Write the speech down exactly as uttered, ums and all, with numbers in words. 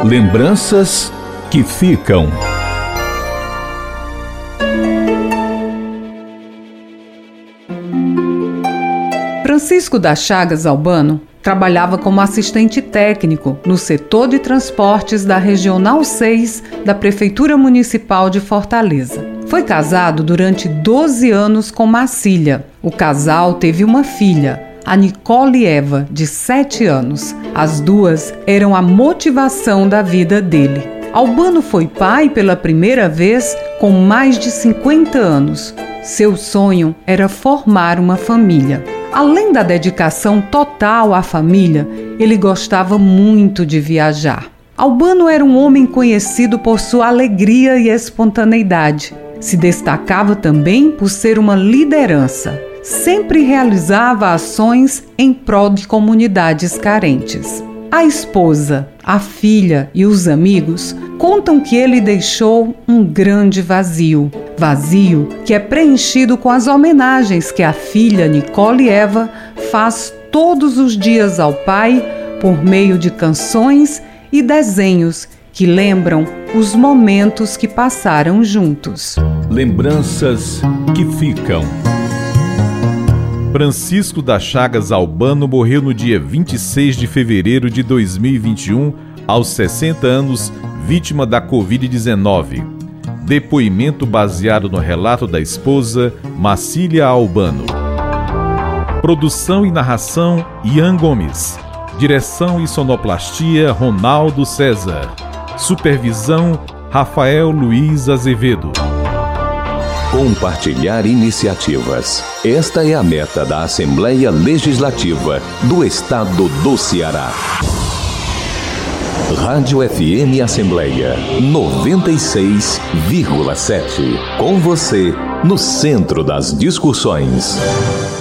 Lembranças que ficam. Francisco das Chagas Albano trabalhava como assistente técnico no setor de transportes da Regional seis da Prefeitura Municipal de Fortaleza. Foi casado durante doze anos com Marcília. O casal teve uma filha, a Nicole Eva, de sete anos. As duas eram a motivação da vida dele. Albano foi pai pela primeira vez com mais de cinquenta anos. Seu sonho era formar uma família. Além da dedicação total à família, ele gostava muito de viajar. Albano era um homem conhecido por sua alegria e espontaneidade. Se destacava também por ser uma liderança. Sempre realizava ações em prol de comunidades carentes. A esposa, a filha e os amigos contam que ele deixou um grande vazio. Vazio que é preenchido com as homenagens que a filha Nicole Eva faz todos os dias ao pai por meio de canções e desenhos que lembram os momentos que passaram juntos. Lembranças que ficam. Francisco das Chagas Albano morreu no dia vinte e seis de fevereiro de dois mil e vinte e um, aos sessenta anos, vítima da covid dezenove. Depoimento baseado no relato da esposa, Marcília Albano. Produção e narração, Ian Gomes. Direção e sonoplastia, Ronaldo César. Supervisão, Rafael Luiz Azevedo. Compartilhar iniciativas. Esta é a meta da Assembleia Legislativa do Estado do Ceará. Rádio F M Assembleia noventa e seis vírgula sete. Com você, no centro das discussões.